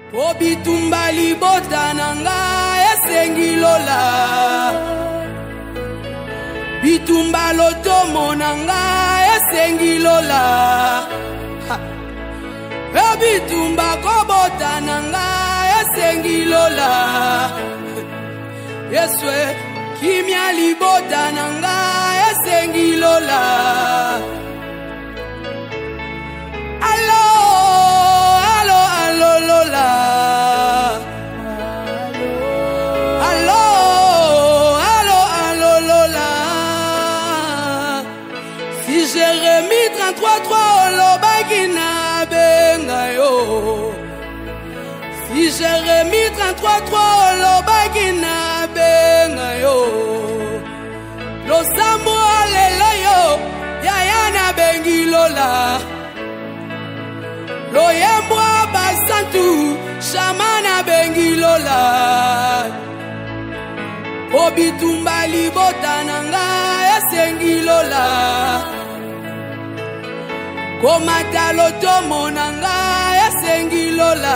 Po bitumba libota nanga esengi lola, bitumba lotomo nanga esengi lola, po bitumba kobota nanga esengi lola. Yeswe kimya libota nanga esengi lola. Allo, allo, allo lola. Allo, allo, allo lola. Si Jérémie 33:3 olobakina benga yo. Si Jérémie 33:3 olobakina benga yo. Losambo alelo yo yaya na bengi lola. Loyembwa basantu shamana bengi lola. Obitumba libota nanga esengi lola. Komata lotomo nanga esengi lola.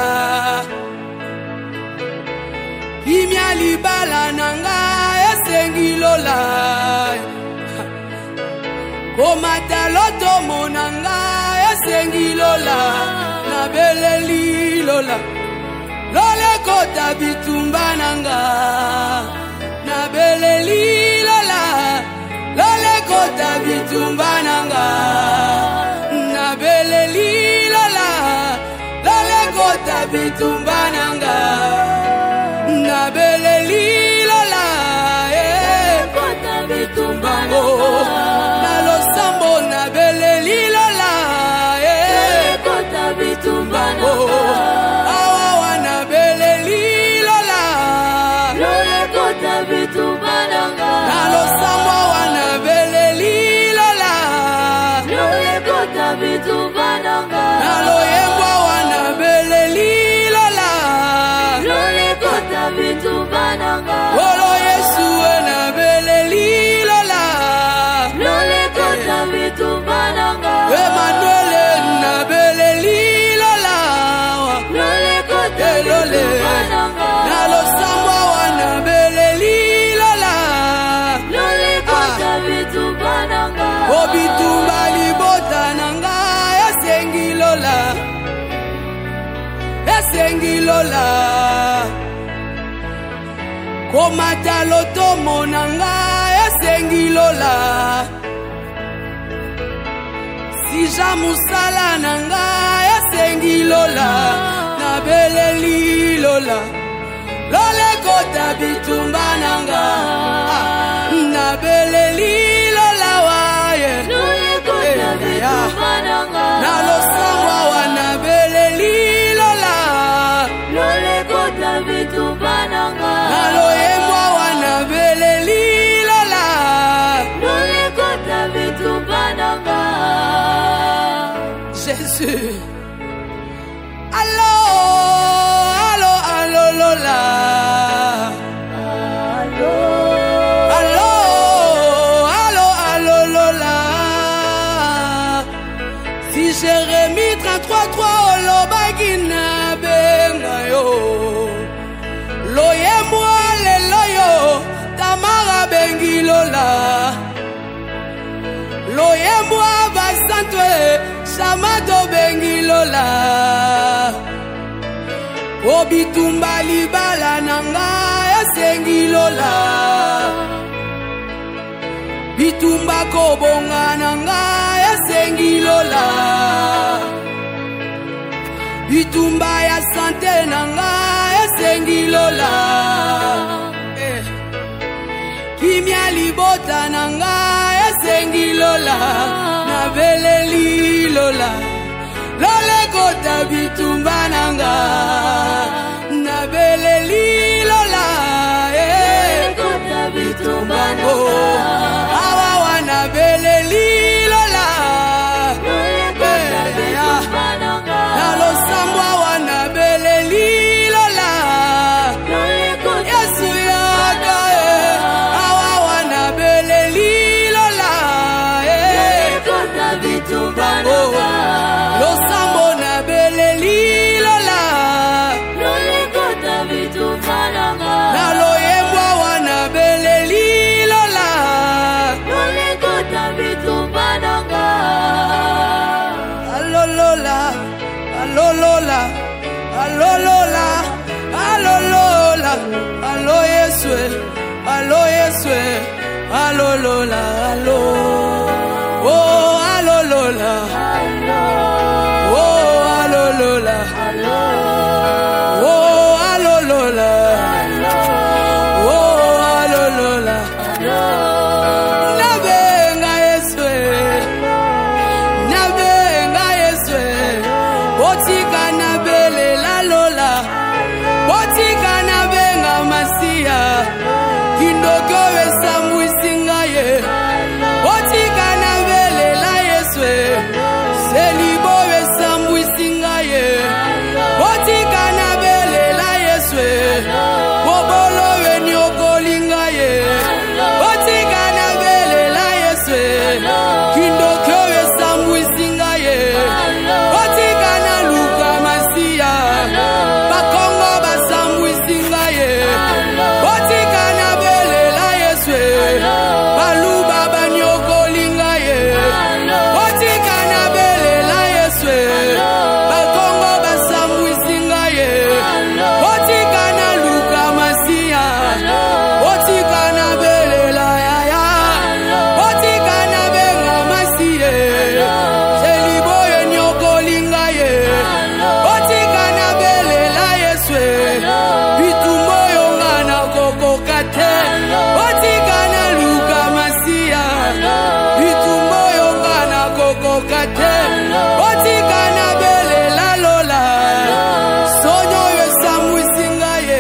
Kimya libala nanga esengi lola. Komata lotomo nanga esengi lola. Na beleli lola. Lole kota bitumba nanga. Na beleli lola. Lole kota bitumba nanga. Na beleli lola. Lole kota bitumba nanga. Na beleli lola. Kota bitumba nanga. Na losambo na beleli lola. Kota bitumba nanga. Awa na beleli lola. Lole kota bitumba nanga. Na losambo wana beleli lola. Lole kota bitumba nanga. Na loyembo wana beleli lola. Lole kota bitumba nanga. Olo Yesu na beleli lola. Lole kota bitumba nanga. Emmanuel na beleli lola. Lole kota bitumba nanga. Na losambo wana beleli lola. Lole kota bitumba nanga. Obitumba libota nanga esengi lola. Esengi lola. Komata lotomo nanga esengi lola. Sija musala nanga esengi lola. Na beleli lola. Lole kota bitumba nanga. Na beleli lola waye. Lole kota bitumba nanga. Na losangwa wana beleli lola. Lole kota bitumba nanga. Na loyembwa wana beleli lola. Lole kota bitumba nanga. Jésus. Allo, allo, allo lola. Allo, allo, allo, allo lola. Si Jérémie 33:3 olobakina benga yo. Loyemwa lelo yo tamara bengi lola. Loyemwa basantwe shamato bengi lola. Obitumba libala nanga esengi lola. Bitumba kobonga nanga esengi lola. Bitumba ya sante nanga esengi lola. Kimya libota nanga esengi lola. Na beleli lola. Lole kota bitumba nanga. Na beleli lola. Kota bitumba nanga. Awa wana beleli lola. Lole kota bitumba nanga. Na losambwa wana beleli lola. Lole kota Yesu yaka. Awa wana beleli lola. Lole kota bitumba nanga. Losambo na beleli lola. Yeswe, allo Yeswe, allo lola, allo. Oh, allo lola, oh, allo lola, oh, allo lola, oh, allo lola. Nabenga Yeswe, nabenga Yeswe, botika nabele la lola, botika nabenga masia, kindoko wesa muisingaye, botika nabele la Yeswe, selibo wesa muisingaye, botika nabele la Yeswe, bobolo wenyokolingaye, botika nabele la Yeswe, kindoko wesa muisingaye, botika na luka masia, bakongo basa muisingaye, botika nabele la Yeswe, baluba banyokolingaye, botika nabele la Yeswe, bakongo basa muisingaye, botika na luka masia, botika nabele la yaya, botika nabenga masie, seliboye nyokolingaye, botika nabele la Yeswe, bitumboyo ngana kokokate, botika na luka masia, bitumboyo ngana kokokate, botika nabele la lola, sonyo yesa muisingaye,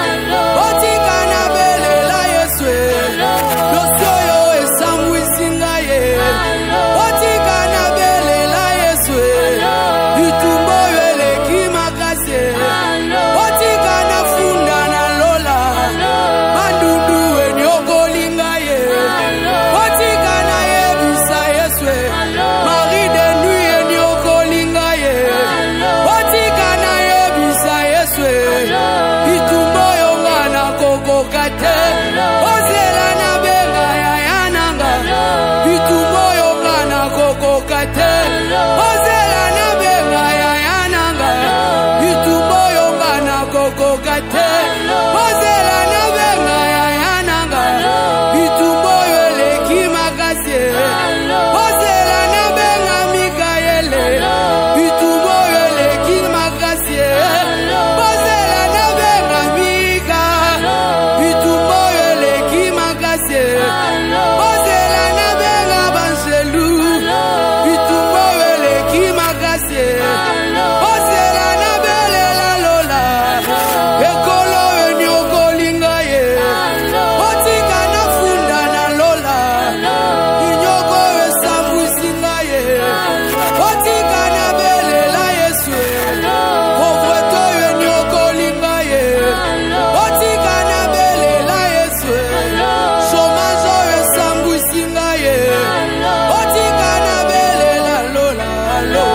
botika nabele la Yeswe, losoyo yesa muisingaye, botika nabele la Yeswe, bitumboyo eleki makase, botika nafunda na lola, mandudu enyokolingaye, botika na yebisa Yeswe, Marie de nuit enyokolingaye, botika na yebisa Yeswe, bitumboyo ngana kokokate, ozela na benga ya yananga, bitumboyo ngana kokokate, ozela na benga ya yananga, bitumboyo ngana kokokate, ozela na benga ya yananga, bitumboyo eleki makase, ozela na benga Mikaele, bitumboyo eleki makase, ozela na benga Mika, bitumboyo eleki makase, ozela na benga Banselu, bitumboyo eleki makase, ozela na bele la lola, ekolo enyokolingaye, botika nafunda na lola, inyoko wesa muisingaye, botika na bele la Yeswe, kovreto enyokolingaye, botika na bele la Yeswe, shomazo wesa muisingaye, botika na bele la lola. Allo,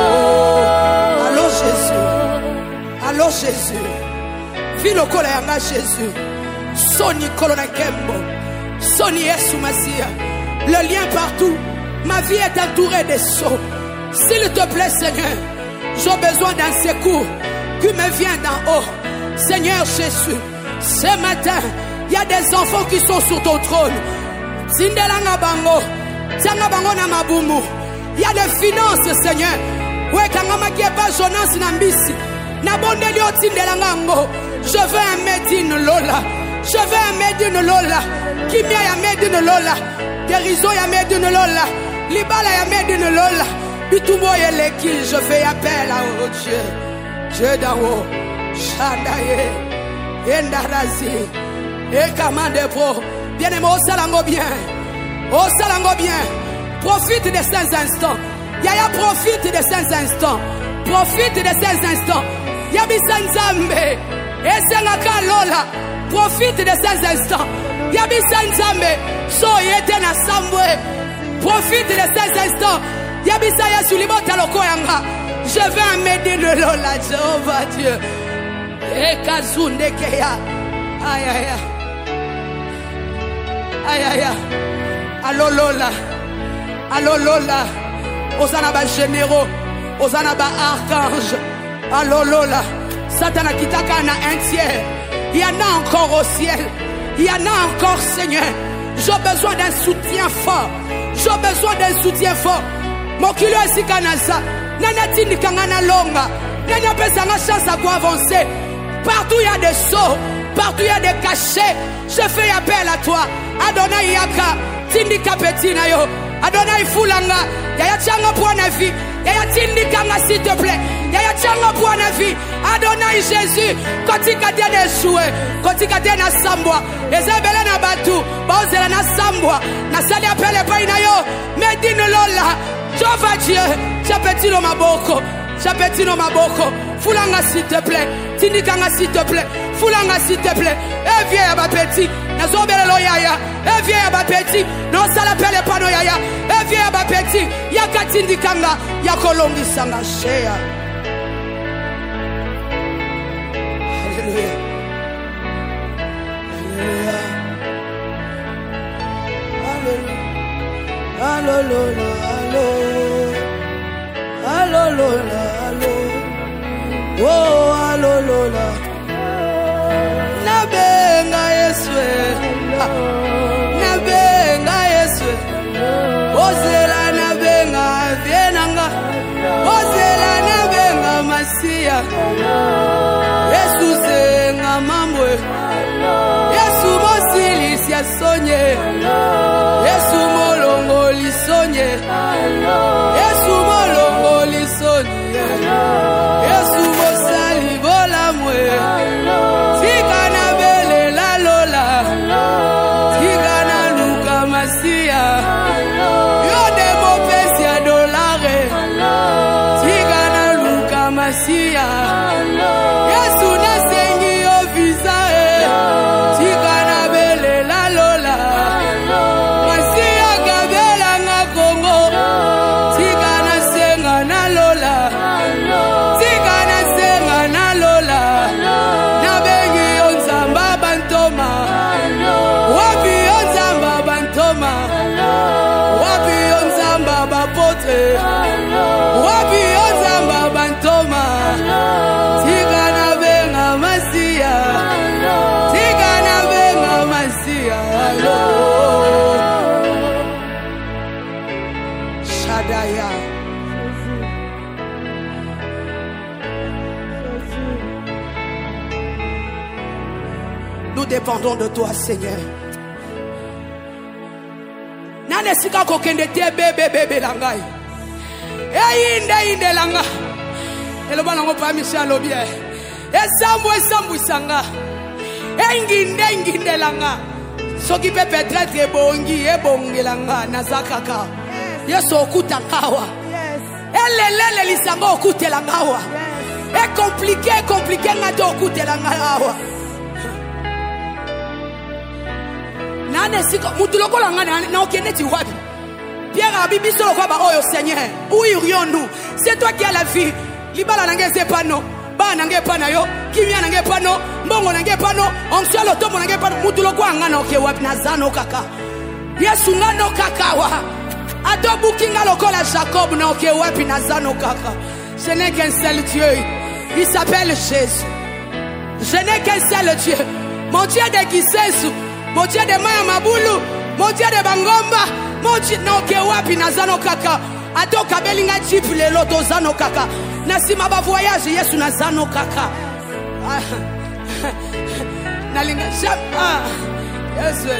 allo Jésus, allo Jésus, vilokola yanga Jésus, soni kolona kembo, soni Yesu Masia, le lien partout, ma vie est entourée de sceaux. S'il te plaît Seigneur, j'ai besoin d'un secours qui me vient d'en haut. Seigneur Jésus, ce matin, il y a des enfants qui sont sur ton trône. Sindelanga bango, tianga bango na mabumu. Il y a des finances Seigneur. Ouais, kangama qui est pas jonas nambisi. Nabondeli otindelanga ngo. Je veux un Medine Lola. Je veux un Medine Lola. Kimia ya Medine Lola. Guérison ya Medine Lola. Libala ya Medine Lola. Bitumbo yeleki, je fais appel à Dieu. Dieu d'en haut. Chandaye. Endarazi. Et commande pro. Bien-aimé, au salango bien. Au salango bien. Profite de ces instants. Yaya, profite de ces instants. Profite de ces instants. Yabisa Nzambe. Esengaka Lola. Profite de ces instants. Yabisa Nzambe. So yete na sambwe. Profite de ces instants. Yabisa Yasulibota loko yanga. Je veux un Medine Lola, Jéhovah Dieu. Ekazunde keya. Aïe aïe aïe. Aïe aïe aïe. Allo Lola. Allo Lola. Osana ba généraux. Osana ba archange. Allo Lola. Satan a kitaka na un tiers. Il y en a encore au ciel. Il y en a encore, Seigneur. J'ai besoin d'un soutien fort. J'ai besoin d'un soutien fort. Mon kilo est si canasa. Nana tini kangana longa. Nana pesa ma chance à quoi avancer. Partout il y a des sauts. Partout il y a des cachets. Je fais appel à toi. Adonai Yaka. Tindi kapetina yo. Adonai Fulanga. Yaya changa pour la vie. Yaya tindi kanga s'il te plaît. Yaya changa pour la vie. Adonai Jésus. Quand il a des jouets. Quand il a des sambwa. Ezebele na batu. Baozela na sambwa. Na sali appel pa inayo. Medine lola. Jova Dieu. Chapetino maboko. Chapetino maboko. Fulanga s'il te plaît. Tindi kanga s'il te plaît. Fulanga s'il te plaît. Eh viens ya ba petit. Nazobele lo yaya. Eh viens ya ba petit. Non ça l'appelle pas no yaya. Eh viens ya ba petit. Yaka tindi kanga. Yakolongi sanga shea. Alléluia. Alléluia. Alléluia. Alléluia. Alléluia. Oh alléluia. Nabenga Yeswe. Nabenga Yeswe. Ozela nabenga vienanga. Ozela nabenga Masia. Yesu senga mamwe. Yesu mosili sia sonye. Yesu molongo lisonye. Yesu molongo lisonye. Yesu mosali vola mwe. Tika na bele la lola. Tika na luka masia. Yo de mo pesia dolare. Tika na luka masia. Yesu na sengi yo visae. Tika na bele la lola. Masia gabela nga Kongo. Tika na senga na lola. Tika na senga na lola. Na bengi yo nzamba bantoma. Wapi yo nzamba bantoma. Wapi yo nzamba bapote. Wapi yo nzamba bantoma. Tika na benga masia. Tika na benga masia. Shadaya. Nous dépendons de toi, Seigneur. Nane sika kokende te bebe langai. Inde langa. Eloba nango pa Michel Obie. Esambu sanga. Nginde langa. Soki pe peut-être ebongi langa nazakaka. Yeso okuta kawa. Elelele lisanga okute langawa. Compliqué ngado okute langawa. Nane sika mutuloko langa na okende ti wapi. Pierre abibi solo kwa ba oyo Seigneur. Où irions-nous? C'est toi qui as la vie. Libala nange sepano. Ba nange pana yo. Kimia nange pano. Mbongo nange pano. Onksio lotomo nange pano. Mutuloko anga na oke wapi na zano kaka. Yesu ngano kakawa. Adobu kinga lokola Jacob na oke wapi na zano kaka. Je n'ai qu'un seul Dieu. Il s'appelle Jésus. Je n'ai qu'un seul Dieu. Mon Dieu de Gisesu. Mon Dieu de Maya Mabulu. Mon Dieu de Bangomba. Mon Dieu na oke wapi na zano kaka. Atoka belinga chip le loto zano kaka. Nasima ba voyage Yesu na zano kaka. Nalinga jam Yesu.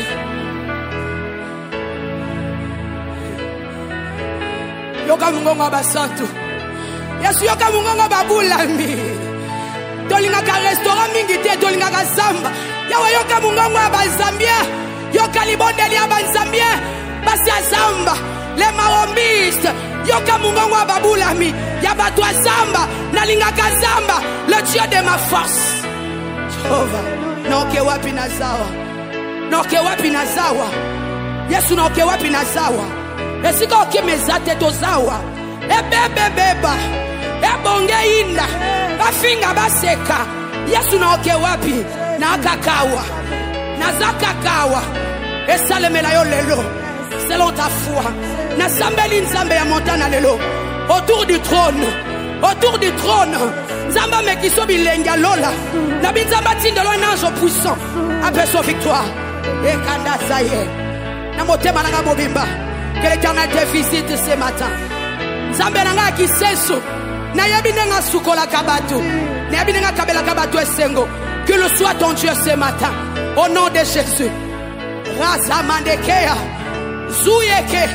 Yoka mungongo basantu. Yesu yoka mungongo babulami. Tolinga ka restaurant mingi te tolinga ka zamba. Yawa yoka mungongo bazambia. Yoka libondeli abanzambia. Basi azamba. Les marombistes. Yoka mungongo babulami. Yabatwa zamba. Nalinga ka zamba. Le Dieu de ma force. Jehovah. Noke wapi nazawa. Noke wapi nazawa. Yesu noke wapi nazawa. Esika okimezate tozawa. Ebebebeba. Ebonge inda. Bafinga baseka. Yesu noke wapi. Na kakawa. Na zakakawa. Esalemela yo lelo. Selon ta foi. Na sambeli nzambe ya montana lelo. Autour du trône. Autour du trône. Nzamba mekiso bilenga lola. Na binzamba tindelo un ange puissant. Après son victoire. Que l'Éternel te visite ce matin. Nzambe nanga kisesu. Na yabinenga sukola kabatu. Na yabinenga kabela kabatu esengo. Que le soit ton Dieu ce matin. Au nom de Jésus. Razamandekeya. Zuyeke.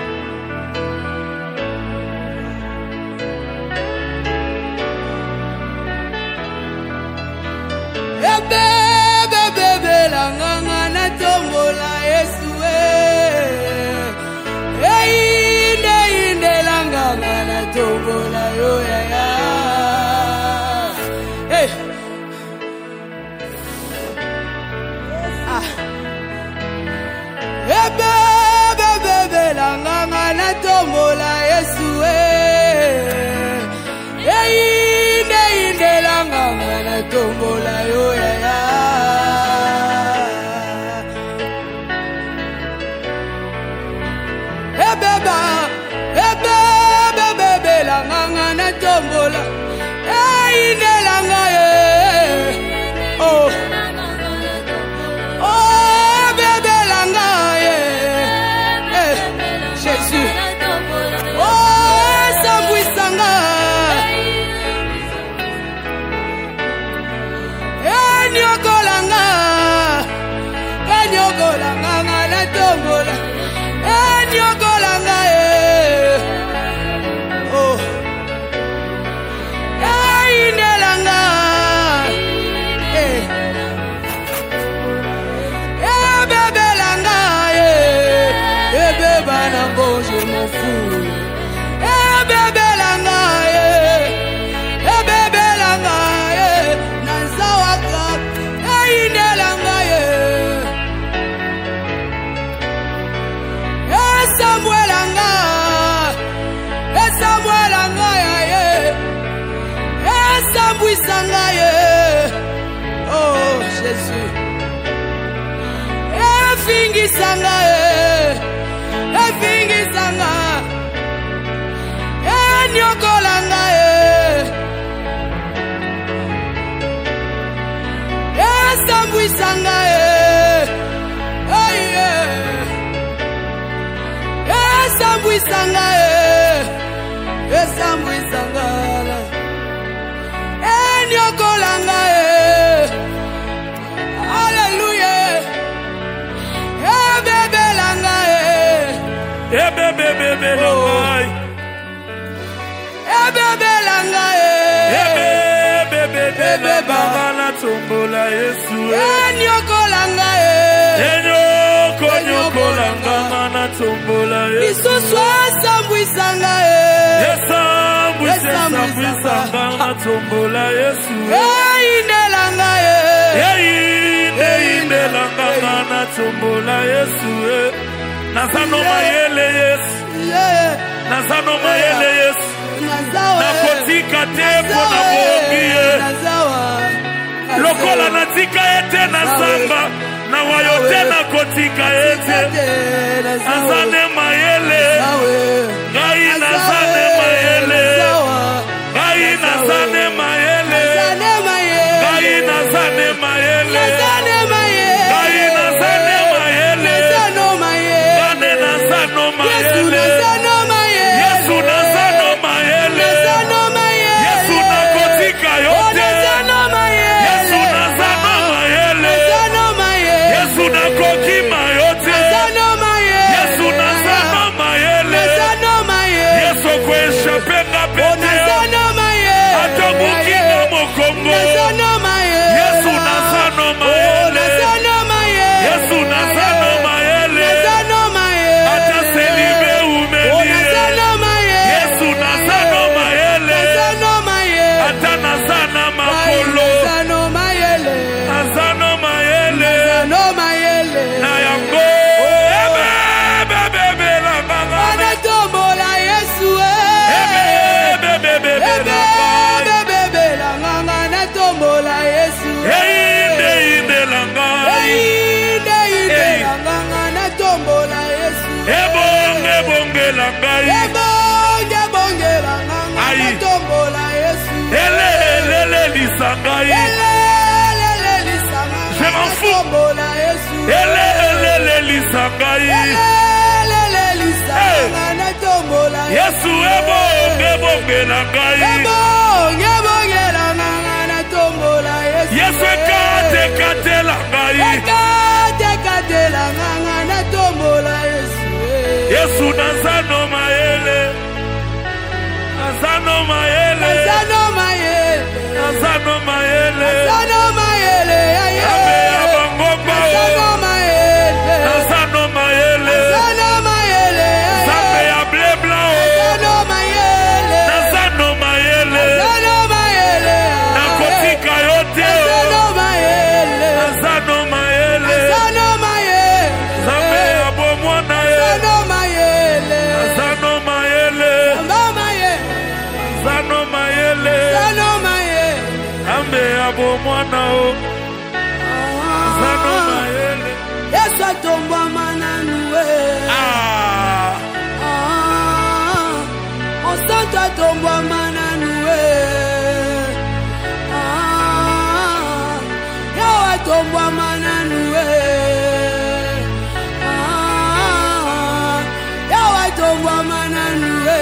Bebe la nganga na tombola Yesu. Inde la nganga na tombola yo ya ya. Hey. Bebe la nganga na tombola Yesu. Inde la nganga na tombola yo ya ya. Bebe la nganga na tombola. Inde la nganga. Oh. Oh bebe la nganga. Jésus. Oh Sambuisanga. Nyogolanga. Nyogolanga na tombola. Nyogolanga. Oh. Inelanga. Bebe langa. Bebe banango je m'en fous. Bebe langa. Bebe langa. Nazawaka. Inelanga. Samuelanga. Samuelanga. Sambuisanga. Oh Jésus. Fingisanga. Fingisanga. Nyokolanga. Sambuisanga. Sambuisanga. Sambuisanga. Nyokolanga. Hallelujah. Bebe langa. Bebe langa. Bebe langa. Bebe langa na tombola Yesu. Nyokolanga. Nyokolanga na tombola Yesu. Bisoso sambuisanga. Sambuisanga na tombola Yesu. Inelanga. Inelanga na tombola Yesu. Nazano mayele Yesu. Nazano mayele Yesu. Nakotika tepo na bongie. Lokola natika ete na samba. Na wayote na kotika ete. Nazane mayele. Gai nazane mayele. Gai nazane mayele. Gai nazane mayele. Gai nazane mayele. Gane nazano mayele. Yesu nazano mayele. Yesu nakotika yote. Yesu nazano mayele. Yesu nakokima yote. Yesu nazano mayele. Yesu kwesha penga pete. Atamukinga mokombo. Yesu nazano mayele. Yesu nazano mayele. Ataselibe umelie. Yesu nazano mayele. Atanazana makolo. Azano mayele. Na yango. Bebe la nganga. Anatombola Yesu. Bebe la nganga. Anatombola Yesu. Inde la nganga. Anatombola Yesu. Ebonge la nganga. Ebonge la nganga. Anatombola Yesu. Ele lisangai. Ele lisanga. Je m'en fous. Anatombola Yesu. Ele elelisa ngai. elelisa na tombola Yesu ebongela ngai. ebongela na tombola Yesu ekatela ngai. ekatela na tombola Yesu nazano mayele. Nazano mayele. Nazano mayele. Nazano mayele. Nazano mayele. Abe abangomba. Nazano mayele. Nazano mayele. Nazano mayele. Zambe ya blebla. Nazano mayele. Nazano mayele. Nazano mayele. Nakotika yote. Nazano mayele. Nazano mayele. Nazano mayele. Zambe ya bomwana ye. Nazano mayele. Nazano mayele. Nazano mayele. Nazano mayele. Nazano mayele. Ambe ya bomwana o. Nazano mayele. Yesu atombwa mananue. On santo atombwa mananue. Yawa atombwa mananue. Yawa atombwa mananue.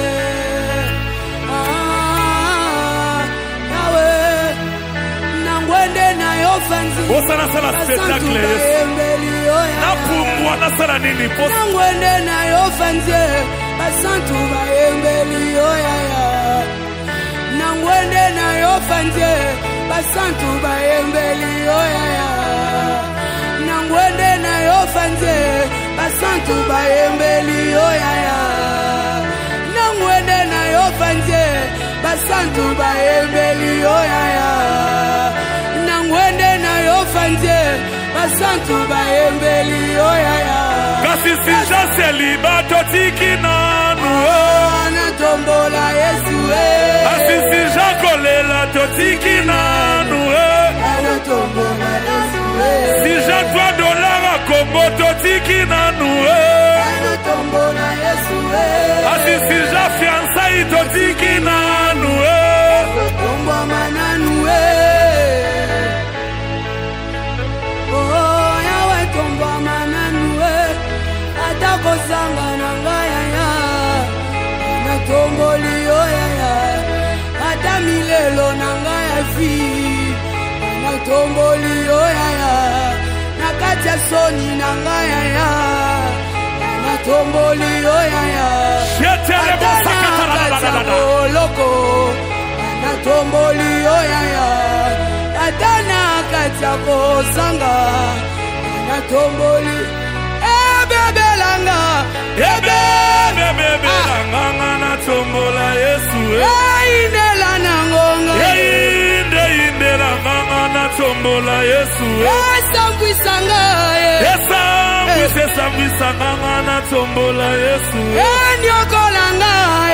Yawe nangwende na yofanzi. Osana sala spectacle Yesu. Napumbwa nasala nini posa. Nangwende na yofanzi. Basantu bayembeli oyaya. Nangwende na yofanzi. Basantu bayembeli oyaya. Nangwende na yofanzi. Basantu bayembeli oyaya. Nangwende na yofanzi. Basantu bayembeli oyaya. Nangwende na yofanzi. Basantu bayembeli oyaya. Kasi si jaseli bato tiki nanu. Anatombola Yesu. Kasi si jakolela to tiki nanu. Anatombola Yesu. Si jatwa dolara Kongo to tiki nanu. Anatombola Yesu. Kasi si ja fiançailles to tiki nanu. Tomba mananu. Oh, yawe tomba mananu. Atako sanga nangaya ya. Anatomboli oyaya. Ata milelo nangaya fi. Anatomboli oyaya. Nakatia soni nangaya ya. Anatomboli oyaya. Loko. Anatomboli oyaya. Atana katia kosanga. Anatomboli. Ebebelanga. Ebebelanga na tombola Yesu. Indela nangonga. Indela na tombola Yesu. Esambwisanga. Esambwisanga na tombola Yesu. Enyokolanga.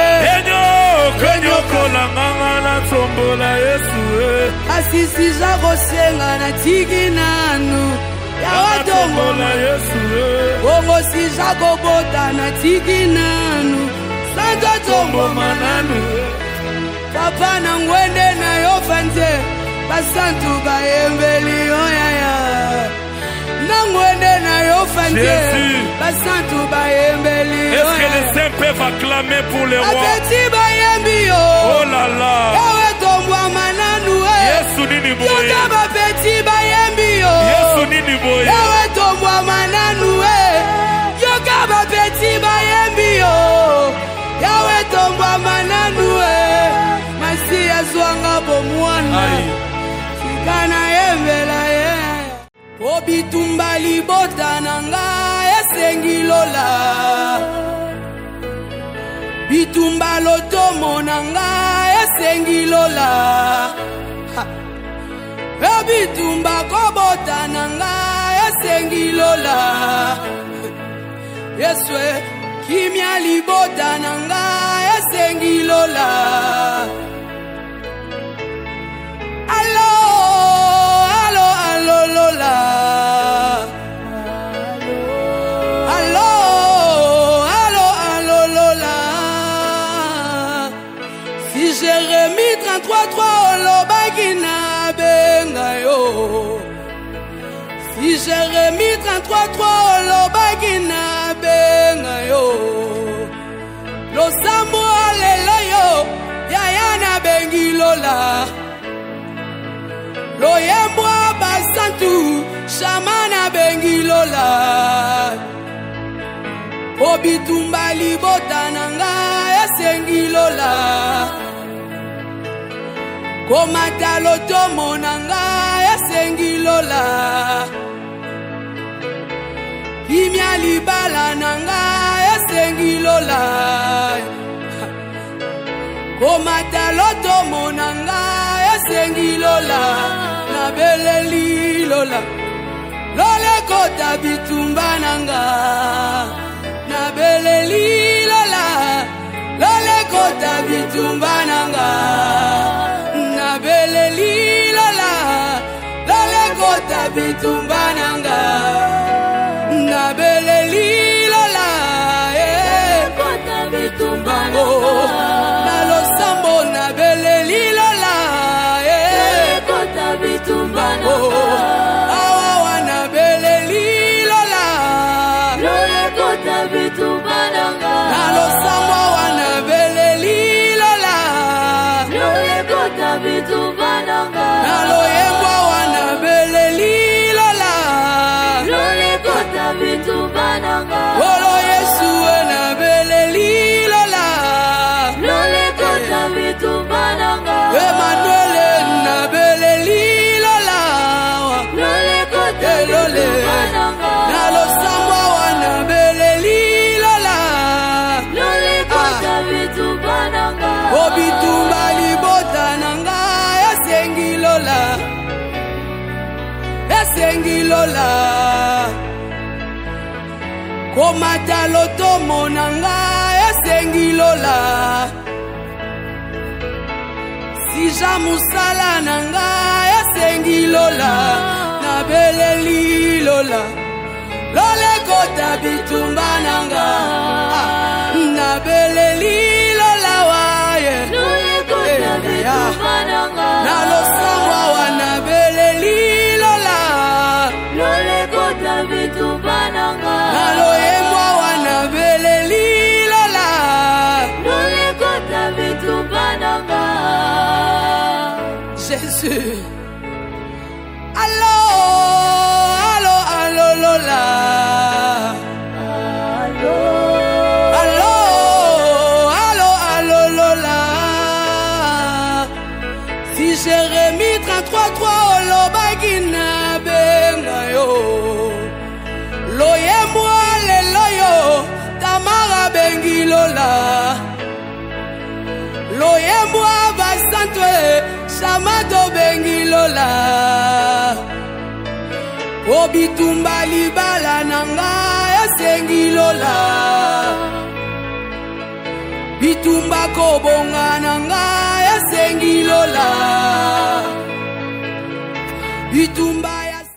Enyokolanga na tombola Yesu. Asisi jakosenga na tiki nanu. Yawa tombola Yesu. Bongo si jakobota na tiki nanu. Santo tombo mananu. Papa na ngwende na yofanze. Basantu bayembeli oyaya. Na ngwende na yofanze. Basantu bayembeli oyaya. Est-ce que les saints peuvent acclamer pour les rois? Apeti bayembi yo. Oh là là. Yawe tombwa mananu. Yesu nini boye. Yoka bapeti bayembi yo. Yesu nini boye. Yawe tombwa mananu. Yoka bapeti bayembi yo. Yawe tombwa mananu. Masi azwanga bomwana. Sikana yembela ye. Obitumba libota nanga esengi lola. Bitumba lotomo nanga esengi lola. Bitumba kobota nanga esengi lola. Yeswe kimya libota nanga esengi lola. Allo, allo, allo lola. Allo, allo, allo lola. Si Jérémie 33:3 olobaki na benga yo. Si Jérémie 33:3 olobaki na benga yo losambo alela yo yaya na bengi lola loyembwa basantu shama na bengi lola obitumba libota nanga esengi lola komata lotomo nanga esengi lola Imia libala nanga esengi lola Komata lotomo nanga esengi lola Na beleli lola Lole kota bitumba nanga Na beleli lola Lole kota bitumba nanga Na beleli lola Lole kota bitumba nanga Na beleli lola kota bitumba nanga Na losambo na beleli lola kota bitumba nanga Awawa na beleli lola kota bitumba nanga Na losambo wana beleli lola kota bitumba nanga Na loyembwa wana beleli Olo Yesu na beleli lola Lole kota bitumba nanga Emmanuel na beleli lola Lole kota bitumba nanga Na losambo wana beleli lola Lole kota bitumba nanga Obitumba libota nanga esengi lola Esengi lola Komata lotomo nanga esengi lola Sija musala nanga esengi lola Na beleli lola Lole kota bitumba nanga Na beleli lola waye Lole kota bitumba nanga Na losangwa wana beleli lola Lole kota bitumba nanga Na loyembwa wana beleli lola Lole kota bitumba nanga Jésus Allo, allo, allo lola Allo, allo, allo, allo lola Si Jérémie 33:3 olobaki na benga yo Loyembwa lelo yo Tamara bengi lola Loyembwa basantwe Shamato bengi lola Obitumba libala nanga esengi lola Bitumba kobonga nanga esengi lola Bitumba